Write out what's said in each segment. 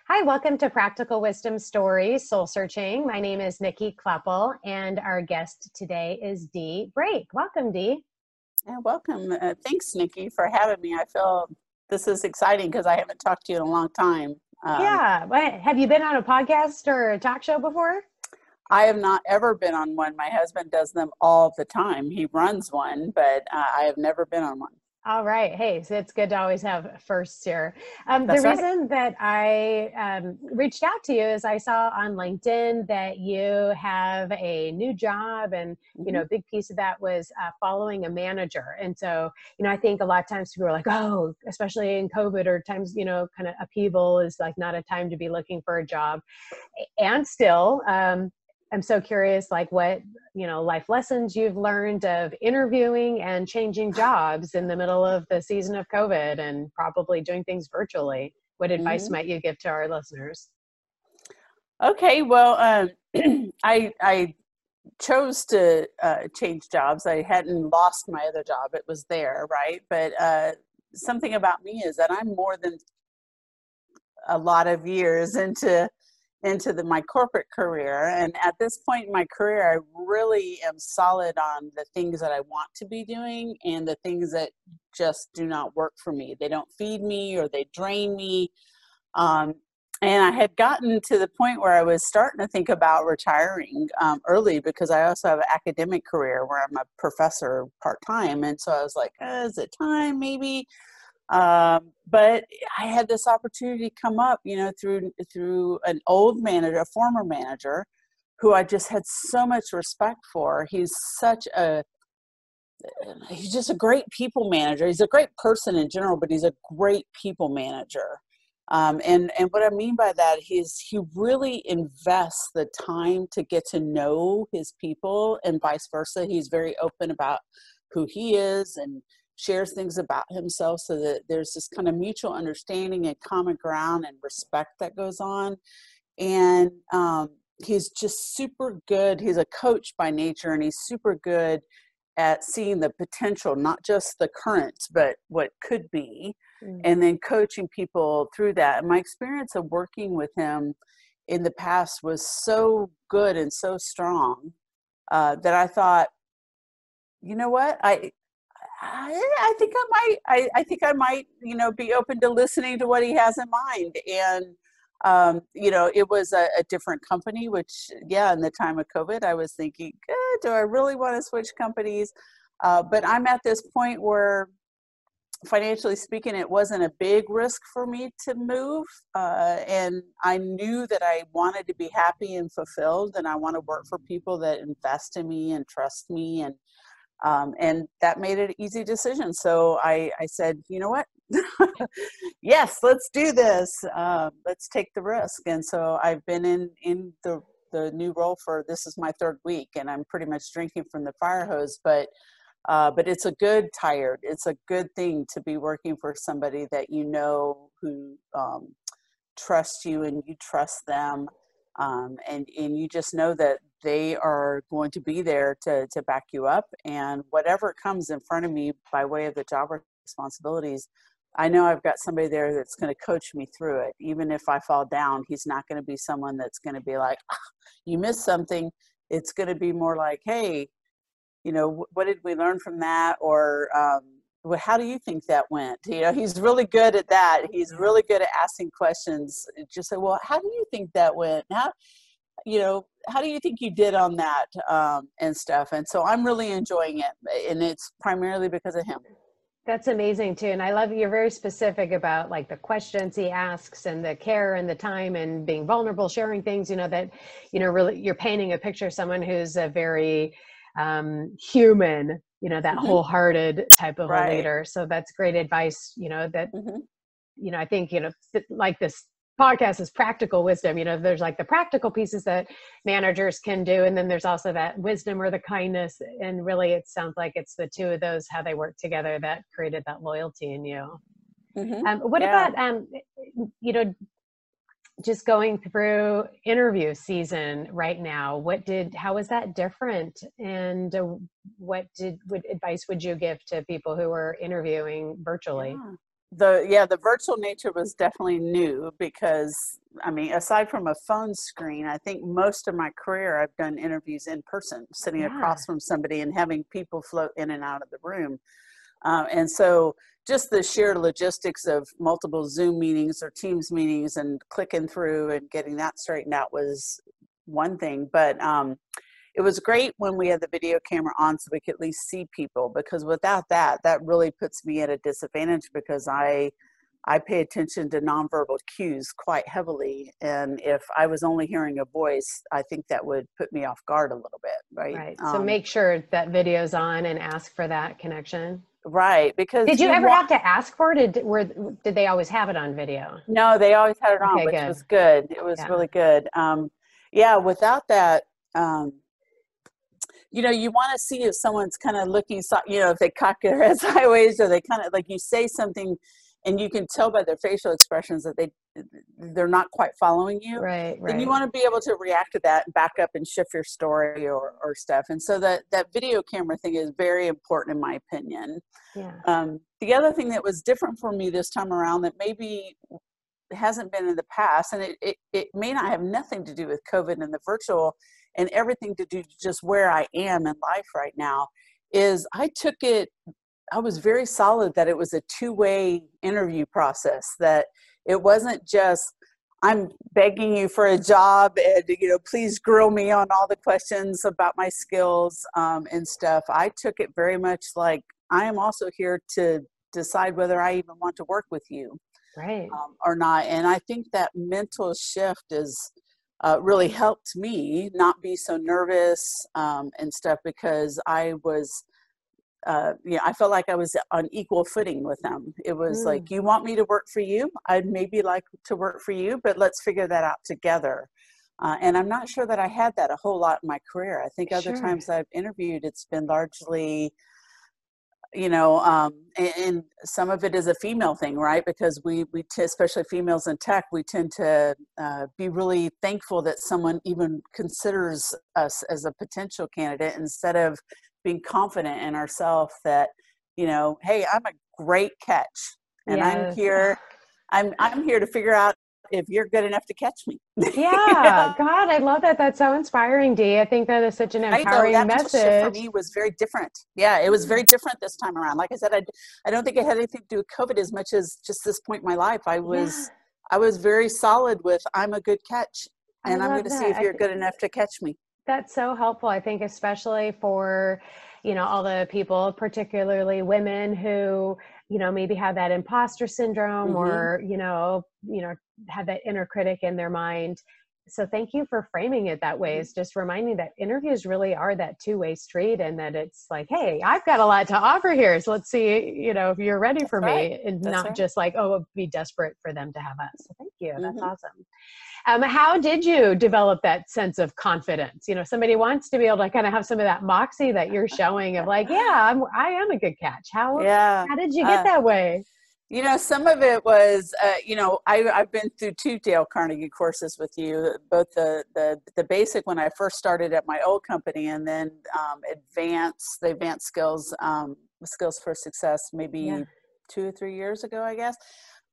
Hi, welcome to Practical Wisdom Stories, Soul Searching. My name is Nikki Kleppel, and our guest today is Dee Brake. Welcome, Dee. Yeah, welcome. Thanks, Nikki, for having me. I feel this is exciting because I haven't talked to you in a long time. Yeah, have you been on a podcast or a talk show before? I have not ever been on one. My husband does them all the time. He runs one, but I have never been on one. All right. Hey, so it's good to always have firsts here. The That's right. reason that I reached out to you is I saw on LinkedIn that you have a new job, and Hmm. a big piece of that was following a manager. And so, I think a lot of times people are like, oh, especially in COVID or times, kind of upheaval is like not a time to be looking for a job. And still, I'm so curious, like what, life lessons you've learned of interviewing and changing jobs in the middle of the season of COVID and probably doing things virtually. What advice Hmm. might you give to our listeners? Okay, well, I chose to change jobs. I hadn't lost my other job; it was there, right? But something about me is that I'm more than a lot of years into my corporate career, and at this point in my career I really am solid on the things that I want to be doing and the things that just do not work for me. They don't feed me or they drain me. um, and I had gotten to the point where I was starting to think about retiring early, because I also have an academic career where I'm a professor part-time, and so I was like, is it time maybe? But I had this opportunity come up, through an old manager, a former manager, who I just had so much respect for. He's just a great people manager. He's a great person in general, but he's a great people manager. And what I mean by that is he really invests the time to get to know his people, and vice versa. He's very open about who he is and shares things about himself, so that there's this kind of mutual understanding and common ground and respect that goes on. And he's just super good. He's a coach by nature, and he's super good at seeing the potential, not just the current, but what could be, Mm. and then coaching people through that. And my experience of working with him in the past was so good and so strong, that I thought, you know what, I think I think I might, be open to listening to what he has in mind. And it was a different company, which, yeah, in the time of COVID, I was thinking, do I really want to switch companies? But I'm at this point where, financially speaking, it wasn't a big risk for me to move. And I knew that I wanted to be happy and fulfilled, and I want to work for people that invest in me and trust me. And that made it an easy decision. So I said, you know what? Yes, let's do this. Let's take the risk. And so I've been in the new role for, this is my third week, and I'm pretty much drinking from the fire hose. But it's a good tired. It's a good thing to be working for somebody that who trust you and you trust them, and you just know that they are going to be there to back you up. And whatever comes in front of me by way of the job responsibilities, I know I've got somebody there that's going to coach me through it. Even if I fall down, he's not going to be someone that's going to be like, "Ah, you missed something." It's going to be more like, hey, what did we learn from that? Or well, how do you think that went? He's really good at that. He's Yeah. really good at asking questions. Just say, well, how do you think that went? How do you think you did on that, and stuff? And so I'm really enjoying it, and it's primarily because of him. That's amazing too. And I love you're very specific about like the questions he asks and the care and the time and being vulnerable, sharing things, that, really you're painting a picture of someone who's a very human, that Hmm. wholehearted type of a Right. leader. So that's great advice, that, Hmm. I think, like this podcast is practical wisdom. There's like the practical pieces that managers can do. And then there's also that wisdom or the kindness. And really, it sounds like it's the two of those, how they work together that created that loyalty in you. Hmm. What Yeah. about, you know, just going through interview season right now? How is that different? And what advice would you give to people who are interviewing virtually? Yeah. the virtual nature was definitely new because, I mean, aside from a phone screen, I think most of my career I've done interviews in person, sitting Yeah. across from somebody and having people float in and out of the room. And so just the sheer logistics of multiple Zoom meetings or Teams meetings and clicking through and getting that straightened out was one thing. But it was great when we had the video camera on so we could at least see people, because without that, that really puts me at a disadvantage, because I pay attention to nonverbal cues quite heavily. And if I was only hearing a voice, I think that would put me off guard a little bit, right? Right. So make sure that video's on and ask for that connection. Right, because Did you you ever have want, to ask for it? Did they always have it on video? no, they always had it on, Okay, which good. was good. It was Yeah. really good. Yeah, without that, um, you know, you want to see if someone's kind of looking, you know, if they cock their head sideways, or they kind of like, you say something and you can tell by their facial expressions that they're not quite following you. Right, Then you right. want to be able to react to that and back up and shift your story or stuff. And so that video camera thing is very important in my opinion. Yeah. The other thing that was different for me this time around that maybe hasn't been in the past, and it may not have nothing to do with COVID and the virtual and everything to do just where I am in life right now, is I was very solid that it was a two-way interview process, that it wasn't just, I'm begging you for a job and, you know, please grill me on all the questions about my skills and stuff. I took it very much like, I am also here to decide whether I even want to work with you Right. or not. And I think that mental shift is really helped me not be so nervous and stuff, because I was, you know, I felt like I was on equal footing with them. It was like, Mm, you want me to work for you? I'd maybe like to work for you, but let's figure that out together. And I'm not sure that I had that a whole lot in my career. I think other sure. times I've interviewed, it's been largely, you know, and some of it is a female thing, right? Because especially females in tech, we tend to be really thankful that someone even considers us as a potential candidate, instead of being confident in ourselves that, you know, hey, I'm a great catch, and Yes. I'm here to figure out if you're good enough to catch me. You Yeah. know? God, I love that. That's so inspiring, Dee. I think that is such an Right. So empowering that mental shift for message. me was very different. Yeah, it was very different this time around. Like I said, I don't think it had anything to do with COVID as much as just this point in my life. Yeah. I was very solid with, I'm a good catch, I and I'm going love to see that. if you're good enough to catch me. That's so helpful. I think especially for, all the people, particularly women who, maybe have that imposter syndrome Hmm. or, have that inner critic in their mind. So thank you for framing it that way. Hmm. It's just reminding that interviews really are that two-way street, and that it's like, hey, I've got a lot to offer here. So let's see, if you're ready That's for right. me, and That's not right. just like, oh, be desperate for them to have us. So thank you. That's Hmm. awesome. How did you develop that sense of confidence? Somebody wants to be able to kind of have some of that moxie that you're showing of like, yeah, I am a good catch. How Yeah. how did you get Uh, that way? You know, some of it was, you know, I've been through two Dale Carnegie courses with you, both the basic when I first started at my old company, and then the advanced skills, skills for success, Yeah. maybe 2 or 3 years ago, I guess.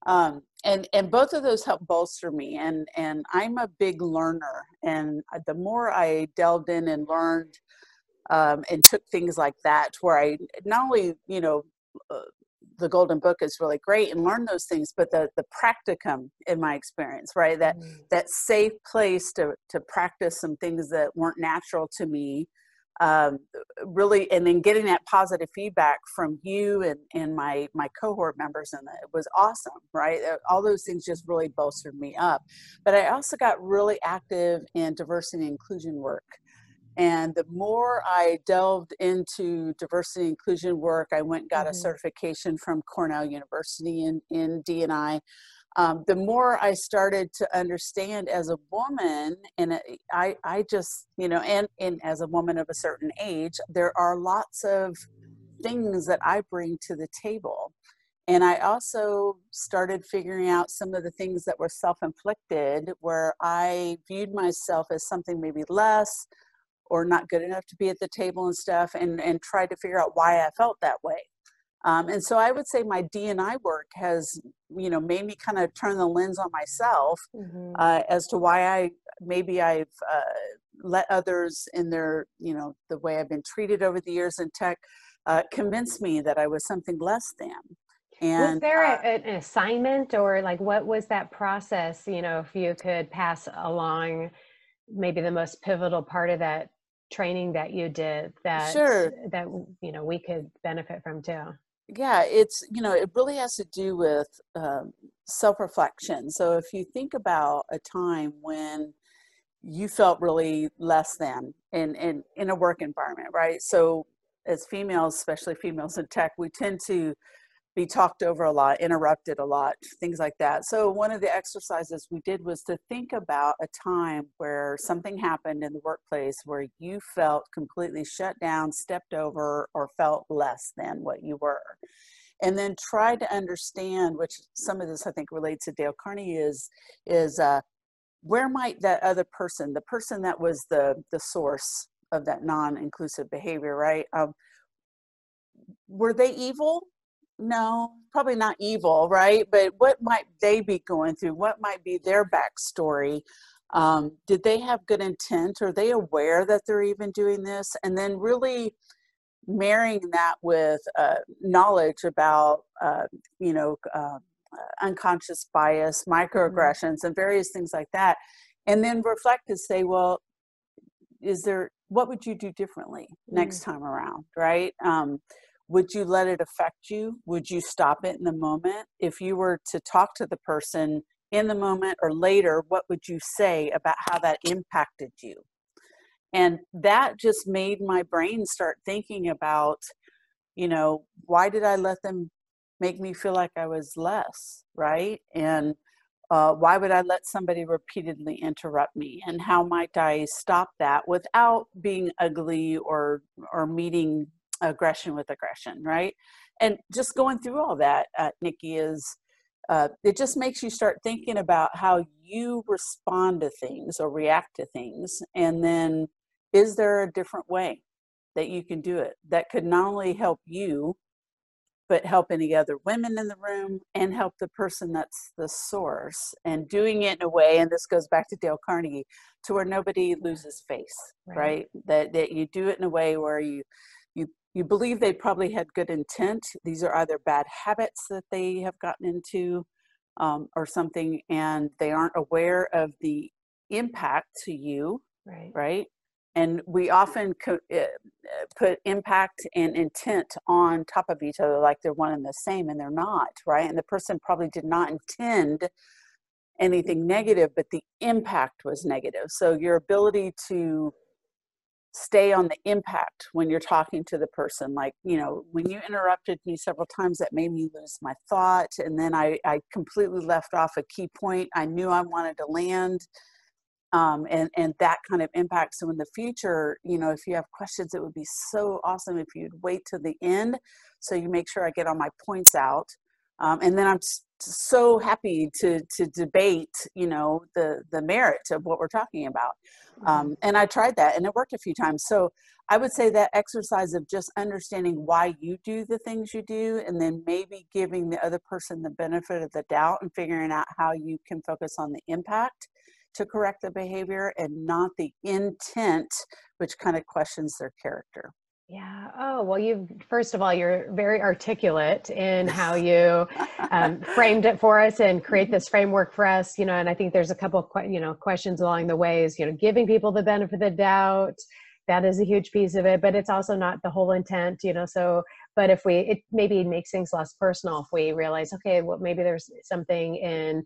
And both of those helped bolster me. And I'm a big learner. And the more I delved in and learned and took things like that, where I not only, you know, the golden book is really great and learn those things, but the practicum in my experience, right, Mm. that safe place to practice some things that weren't natural to me, um, really, and then getting that positive feedback from you and my cohort members, and it was awesome, right? All those things just really bolstered me up. But I also got really active in diversity and inclusion work, and the more I delved into diversity and inclusion work, I went and got a Mhm. certification from Cornell University in D&I. The more I started to understand as a woman, and I just, you know, and as a woman of a certain age, there are lots of things that I bring to the table. And I also started figuring out some of the things that were self-inflicted, where I viewed myself as something maybe less or not good enough to be at the table and stuff, and tried to figure out why I felt that way. And so I would say my D&I work has, made me kind of turn the lens on myself Mm-hmm. as to why maybe I've let others in their, the way I've been treated over the years in tech, convince me that I was something less than. Was And there an assignment, or like what was that process? If you could pass along maybe the most pivotal part of that training that you did sure. that we could benefit from too. Yeah, it really has to do with self-reflection. So if you think about a time when you felt really less than in a work environment, right? So as females, especially females in tech, we tend to be talked over a lot, interrupted a lot, things like that. So one of the exercises we did was to think about a time where something happened in the workplace where you felt completely shut down, stepped over, or felt less than what you were. And then try to understand, which some of this I think relates to Dale Carnegie, is where might that other person, the person that was the source of that non-inclusive behavior, right? Were they evil? No, probably not evil, right? But what might they be going through? What might be their backstory? Did they have good intent? Are they aware that they're even doing this? And then really marrying that with knowledge about, unconscious bias, Mm-hmm. microaggressions, and various things like that. And then reflect and say, well, what would you do differently next time around, right? Would you let it affect you? Would you stop it in the moment? If you were to talk to the person in the moment or later, what would you say about how that impacted you? And that just made my brain start thinking about, why did I let them make me feel like I was less, right? And why would I let somebody repeatedly interrupt me? And how might I stop that without being ugly or meeting aggression with aggression, right? And just going through all that, Nikki, is it just makes you start thinking about how you respond to things or react to things. And then is there a different way that you can do it that could not only help you, but help any other women in the room and help the person that's the source, and doing it in a way, and this goes back to Dale Carnegie, to where nobody loses face, right? That you do it in a way where you believe they probably had good intent. These are either bad habits that they have gotten into or something, and they aren't aware of the impact to you, right? And we often put impact and intent on top of each other like they're one and the same, and they're not, right? And the person probably did not intend anything negative, but the impact was negative. So your ability to stay on the impact when you're talking to the person, like, when you interrupted me several times, that made me lose my thought. And then I completely left off a key point I knew I wanted to land. And that kind of impact. So in the future, if you have questions, it would be so awesome if you'd wait to the end, so you make sure I get all my points out. And then I'm so happy to debate, the merit of what we're talking about. And I tried that and it worked a few times. So I would say that exercise of just understanding why you do the things you do, and then maybe giving the other person the benefit of the doubt and figuring out how you can focus on the impact to correct the behavior and not the intent, which kind of questions their character. Yeah. Oh, well, first of all, you're very articulate in how you framed it for us and create this framework for us, and I think there's a couple of, questions along the ways, giving people the benefit of the doubt. That is a huge piece of it, but it's also not the whole intent, so, but it maybe makes things less personal if we realize, okay, well, maybe there's something in,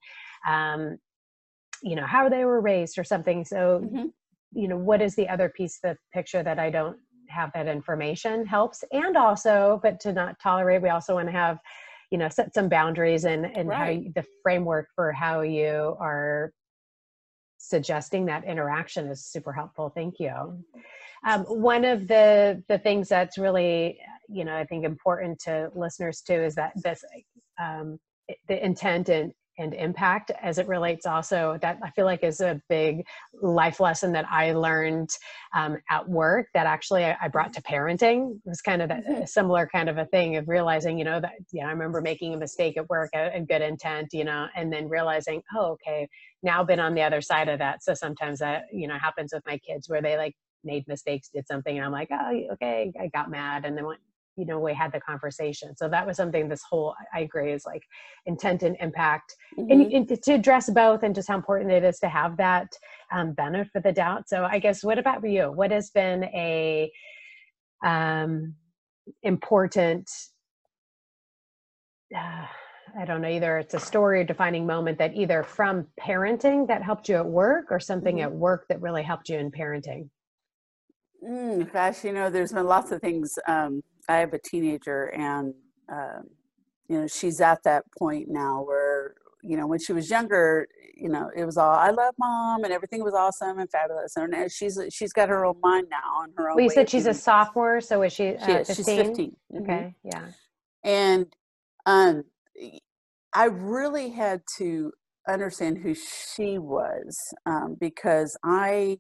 how they were raised or something. So, what is the other piece of the picture that I don't have that information helps? And also, but to not tolerate, we also want to have, set some boundaries and how the framework for how you are suggesting that interaction is super helpful. Thank you. One of the things that's really, I think important to listeners too, is that this, the intent and and impact, as it relates also, that I feel like is a big life lesson that I learned at work that actually I brought to parenting. It was kind of a similar kind of a thing of realizing, that, I remember making a mistake at work and good intent, and then realizing, oh, okay, now been on the other side of that. So sometimes that, happens with my kids where they like made mistakes, did something, and I'm like, oh, okay, I got mad. And then went, we had the conversation. So that was something I agree, is like intent and impact, and to address both, and just how important it is to have that benefit of the doubt. So I guess, what about for you? What has been a important, I don't know, either it's a story or defining moment that either from parenting that helped you at work, or something at work that really helped you in parenting? Gosh, there's been lots of things. I have a teenager, and she's at that point now where, when she was younger, it was all, I love mom, and everything was awesome and fabulous. And she's got her own mind now and her own Well, you way said of she's a doing. sophomore, so is she She is. 15? She's 15. Okay, yeah. And I really had to understand who she was, because I'm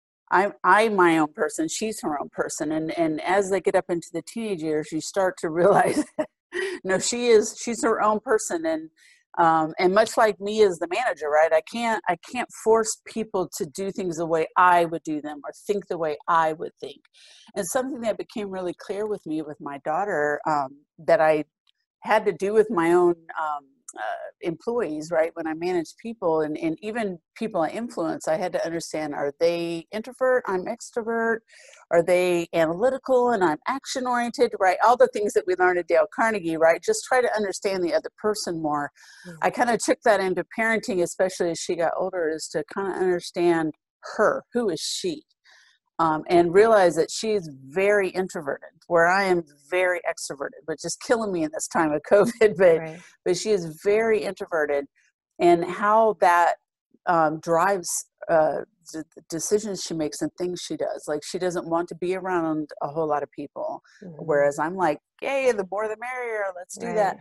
my own person. She's her own person. And as they get up into the teenage years, you start to realize, no, she's her own person. And much like me as the manager, right? I can't force people to do things the way I would do them, or think the way I would think. And something that became really clear with me with my daughter, that I had to do with my own employees, right? When I manage people, and even people I influence, I had to understand, are they introvert? I'm extrovert. Are they analytical and I'm action oriented, right? All the things that we learned at Dale Carnegie, right? Just try to understand the other person more. I kind of took that into parenting, especially as she got older, is to kind of understand her. Who is she? And realize that she's very introverted, where I am very extroverted, which is killing me in this time of COVID. But she is very introverted, and how that drives the decisions she makes and things she does. Like, she doesn't want to be around a whole lot of people, whereas I'm like, hey, the more the merrier. Let's do that.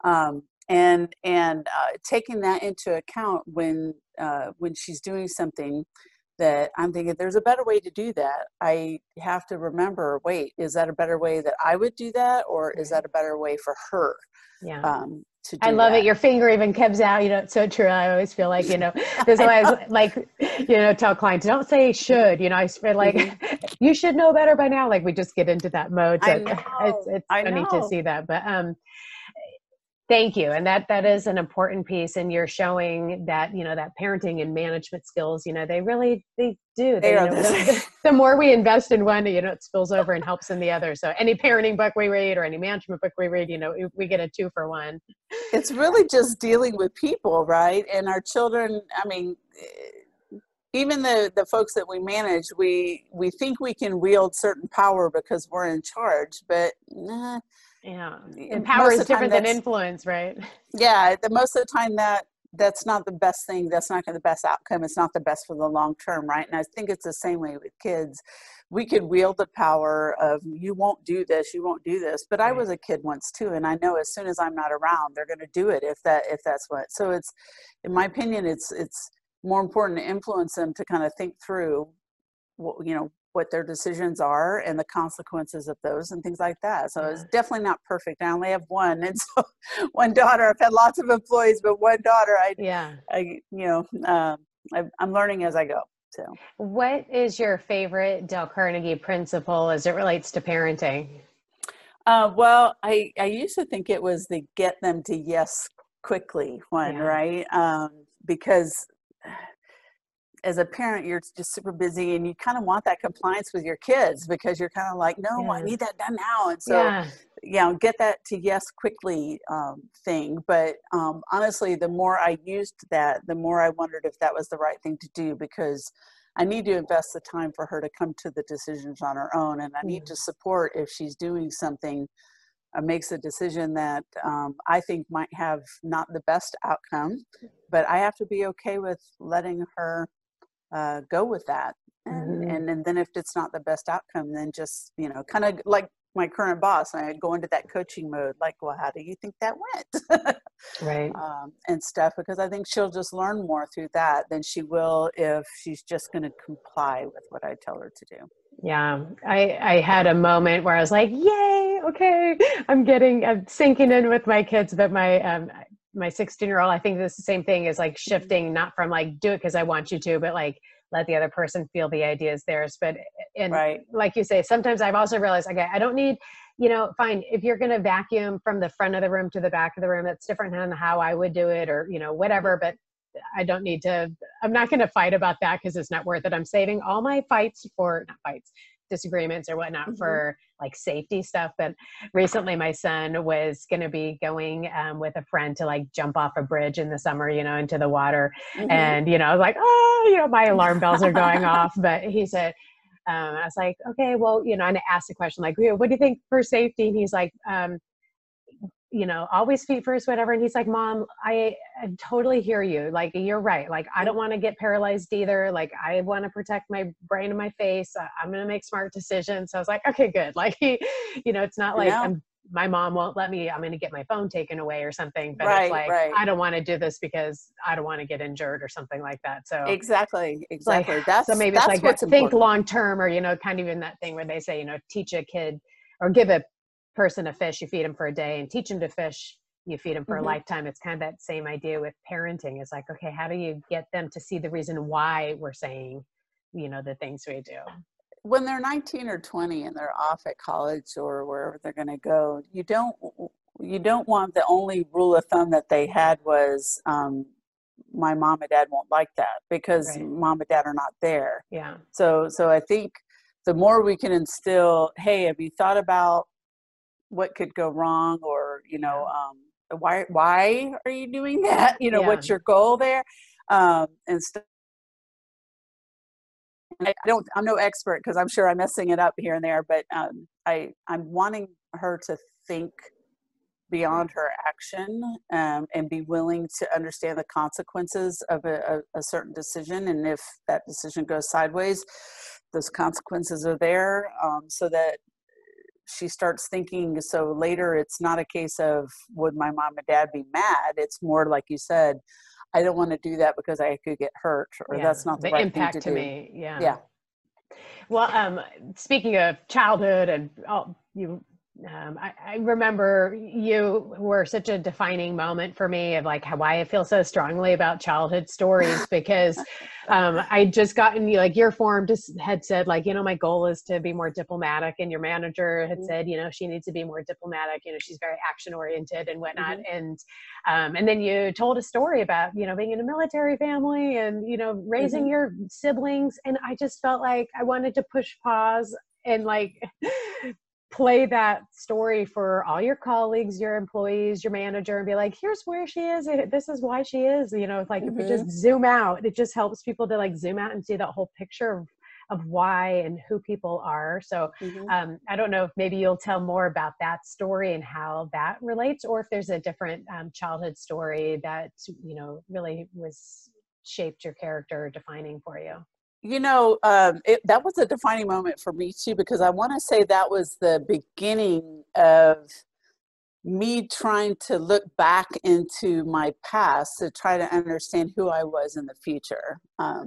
And taking that into account when she's doing something that I'm thinking there's a better way to do that, I have to remember, wait, is that a better way that I would do that? Or is that a better way for her? Yeah. To do I love that. it. Your finger even comes out, it's so true. I always feel like, there's always like, tell clients, don't say should, I feel like you should know better by now. Like, we just get into that mode. So it's funny to see that, but, thank you. And that is an important piece. And you're showing that, that parenting and management skills, they do. The more we invest in one, it spills over and helps in the other. So any parenting book we read, or any management book we read, we get a 2 for 1. It's really just dealing with people, right? And our children, I mean, even the folks that we manage, we think we can wield certain power because we're in charge, but yeah, and power is different than influence, right? Yeah, most of the time that's not the best thing. That's not the best outcome. It's not the best for the long term, right? And I think it's the same way with kids. We could wield the power of, you won't do this, you won't do this. But I was a kid once too, and I know as soon as I'm not around, they're going to do it if that's what. So it's, in my opinion, it's more important to influence them to kind of think through what their decisions are and the consequences of those and things like that. So it's definitely not perfect. I only have one. And so one daughter, I've had lots of employees, but one daughter, I'm learning as I go. So what is your favorite Dale Carnegie principle as it relates to parenting? Well, I used to think it was the get them to yes quickly one, right? Because as a parent, you're just super busy, and you kind of want that compliance with your kids, because you're kind of like, no, I need that done now. And so, get that to yes quickly thing. But honestly, the more I used that, the more I wondered if that was the right thing to do, because I need to invest the time for her to come to the decisions on her own. And I need to support if she's doing something, makes a decision that I think might have not the best outcome, but I have to be okay with letting her go with that. And then if it's not the best outcome, then just, kind of like my current boss, and I'd go into that coaching mode, like, well, how do you think that went? Right. And stuff, because I think she'll just learn more through that than she will if she's just going to comply with what I tell her to do. Yeah, I had a moment where I was like, "Yay, okay, I'm sinking in with my kids." But my 16-year-old, I think this is the same thing, is like shifting, not from like do it because I want you to, but like let the other person feel the idea is theirs. But and Right. like you say, sometimes I've also realized, okay, I don't need, fine, if you're going to vacuum from the front of the room to the back of the room, that's different than how I would do it, or whatever. But I don't need to, I'm not going to fight about that because it's not worth it. I'm saving all my disagreements or whatnot for like safety stuff. But recently my son was going to be going with a friend to like jump off a bridge in the summer, into the water. And, I was like, my alarm bells are going off. But he said, I was like, okay, well, and I asked the question, like, what do you think for safety? And he's like, always feet first, whatever. And he's like, Mom, I totally hear you. Like, you're right. Like, I don't want to get paralyzed either. Like, I want to protect my brain and my face. I'm going to make smart decisions. So I was like, okay, good. Like, it's not like my mom won't let me, I'm going to get my phone taken away or something, but it's like, I don't want to do this because I don't want to get injured or something like that. So exactly. Like, That's so maybe that's it's like what's think important. long-term, or, kind of in that thing where they say, teach a kid or give a person a fish, you feed them for a day, and teach them to fish, you feed them for a lifetime. It's kind of that same idea with parenting. It's like, okay, how do you get them to see the reason why we're saying, the things we do? When they're 19 or 20 and they're off at college or wherever they're going to go, you don't want the only rule of thumb that they had was my mom and dad won't like that, because mom and dad are not there. Yeah. So I think the more we can instill, hey, have you thought about what could go wrong, or why are you doing that? What's your goal there? And stuff. I'm no expert, because I'm sure I'm messing it up here and there, but I'm wanting her to think beyond her action, and be willing to understand the consequences of a certain decision. And if that decision goes sideways, those consequences are there, so that she starts thinking. So later it's not a case of would my mom and dad be mad? It's more like you said, I don't want to do that because I could get hurt, or that's not the right impact thing to do. Me. Yeah. Well, speaking of childhood and I remember you were such a defining moment for me of like why I feel so strongly about childhood stories, because I just gotten your form just had said like, my goal is to be more diplomatic, and your manager had said, she needs to be more diplomatic, she's very action oriented and whatnot. And then you told a story about, being in a military family and, raising your siblings. And I just felt like I wanted to push pause and like play that story for all your colleagues, your employees, your manager, and be like, here's where she is. This is why she is, like if we just zoom out, it just helps people to like zoom out and see that whole picture of why and who people are. So I don't know if maybe you'll tell more about that story and how that relates, or if there's a different childhood story that, really was shaped your character, defining for you. That was a defining moment for me too, because I want to say that was the beginning of me trying to look back into my past to try to understand who I was in the future.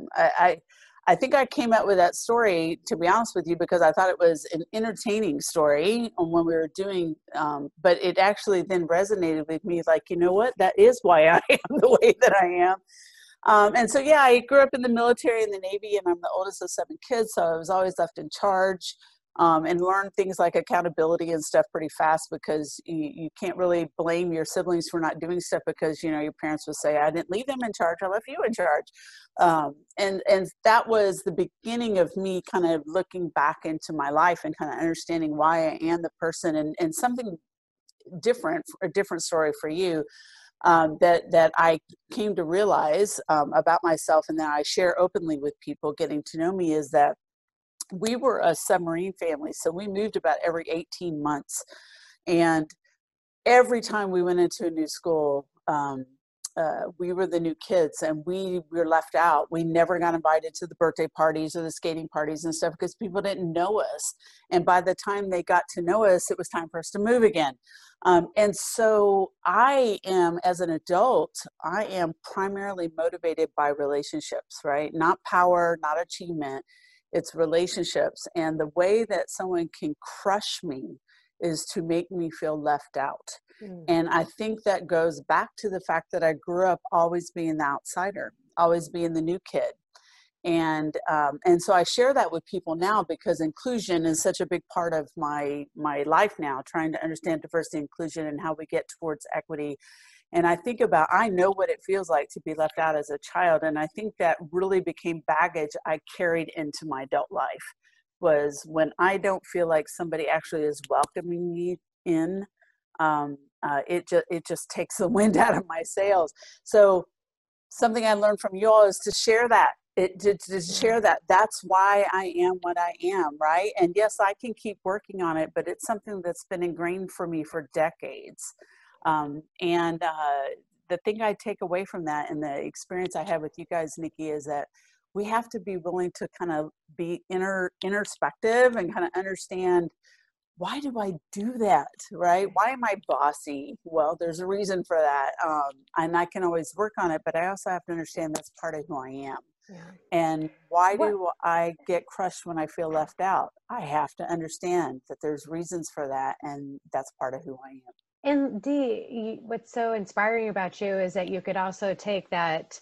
I think I came up with that story, to be honest with you, because I thought it was an entertaining story when we were doing, but it actually then resonated with me, like, you know what, that is why I am the way that I am. And so, I grew up in the military and the Navy, and I'm the oldest of 7 kids. So I was always left in charge, and learned things like accountability and stuff pretty fast, because you can't really blame your siblings for not doing stuff, because, your parents would say, I didn't leave them in charge, I left you in charge. And that was the beginning of me kind of looking back into my life and kind of understanding why I am the person, and something different, a different story for you. That I came to realize about myself, and that I share openly with people getting to know me, is that we were a submarine family. So we moved about every 18 months. And every time we went into a new school, we were the new kids and we were left out. We never got invited to the birthday parties or the skating parties and stuff because people didn't know us. And by the time they got to know us, it was time for us to move again. And so I am, as an adult, I am primarily motivated by relationships, right? Not power, not achievement. It's relationships. And the way that someone can crush me is to make me feel left out. And I think that goes back to the fact that I grew up always being the outsider, always being the new kid. And so I share that with people now because inclusion is such a big part of my life now, trying to understand diversity and inclusion and how we get towards equity. And I think about, I know what it feels like to be left out as a child. And I think that really became baggage I carried into my adult life, was when I don't feel like somebody actually is welcoming me in, it just takes the wind out of my sails. So something I learned from you all is to share that. To share that that's why I am what I am, right? And yes, I can keep working on it, but it's something that's been ingrained for me for decades. The thing I take away from that and the experience I have with you guys, Nikki, is that we have to be willing to kind of be introspective and kind of understand, why do I do that, right? Why am I bossy? Well, there's a reason for that. And I can always work on it, but I also have to understand that's part of who I am. Yeah. And why do I get crushed when I feel left out? I have to understand that there's reasons for that, and that's part of who I am. And Dee, what's so inspiring about you is that you could also take that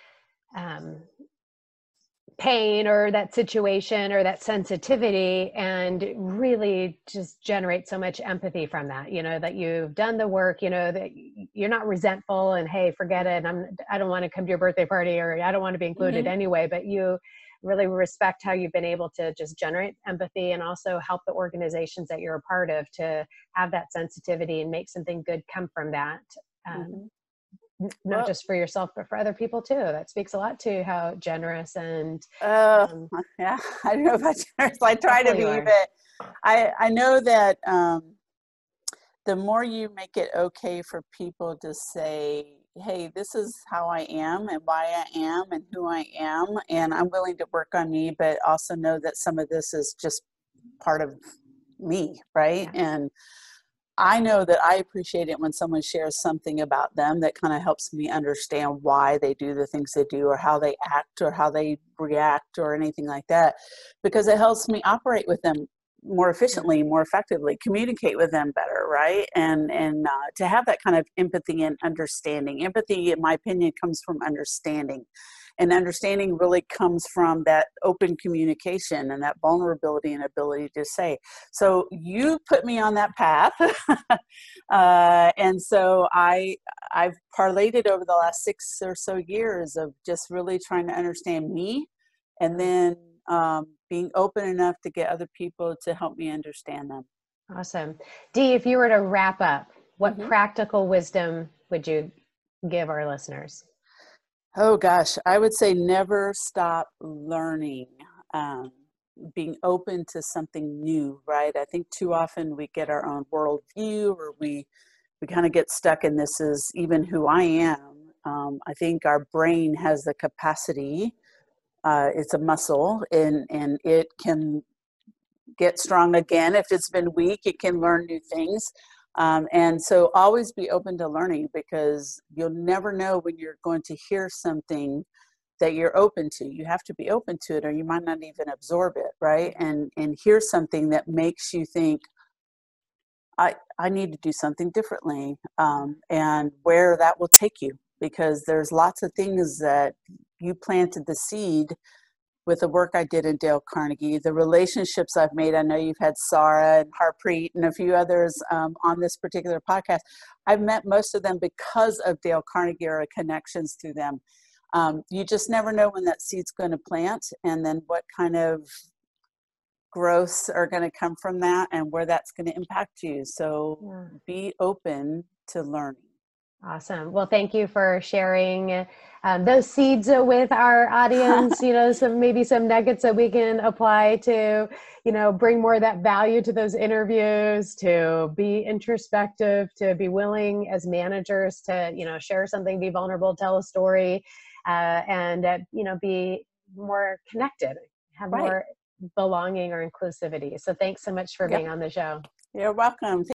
pain or that situation or that sensitivity and really just generate so much empathy from that, that you've done the work, that you're not resentful and, hey, forget it, I don't want to come to your birthday party, or I don't want to be included anyway, but you really respect how you've been able to just generate empathy and also help the organizations that you're a part of to have that sensitivity and make something good come from that. Not just for yourself, but for other people too. That speaks a lot to how generous and yeah, I don't know about generous. I try to be, but I know that the more you make it okay for people to say, hey, this is how I am and why I am and who I am, and I'm willing to work on me, but also know that some of this is just part of me, right? Yeah. And I know that I appreciate it when someone shares something about them that kind of helps me understand why they do the things they do, or how they act, or how they react, or anything like that, because it helps me operate with them more efficiently, more effectively, communicate with them better, right? And to have that kind of empathy and understanding. Empathy, in my opinion, comes from understanding. And understanding really comes from that open communication and that vulnerability and ability to say. So you put me on that path. And so I've parlayed it over the last 6 or so years of just really trying to understand me, and then being open enough to get other people to help me understand them. Awesome. Dee, if you were to wrap up, what practical wisdom would you give our listeners? Oh gosh, I would say never stop learning, being open to something new, right? I think too often we get our own worldview, or we kind of get stuck in, this is even who I am. I think our brain has the capacity, it's a muscle, and it can get strong again. If it's been weak, it can learn new things. And so always be open to learning, because you'll never know when you're going to hear something that you're open to. You have to be open to it, or you might not even absorb it, right? And hear something that makes you think, I need to do something differently, and where that will take you, because there's lots of things that you planted the seed with the work I did in Dale Carnegie, the relationships I've made. I know you've had Sarah and Harpreet and a few others on this particular podcast. I've met most of them because of Dale Carnegie, or connections through them. You just never know when that seed's going to plant, and then what kind of growths are going to come from that, and where that's going to impact you. So be open to learning. Awesome. Well, thank you for sharing those seeds with our audience, maybe some nuggets that we can apply to, bring more of that value to those interviews, to be introspective, to be willing as managers to, share something, be vulnerable, tell a story, be more connected, have Right. more belonging or inclusivity. So thanks so much for Yep. being on the show. You're welcome.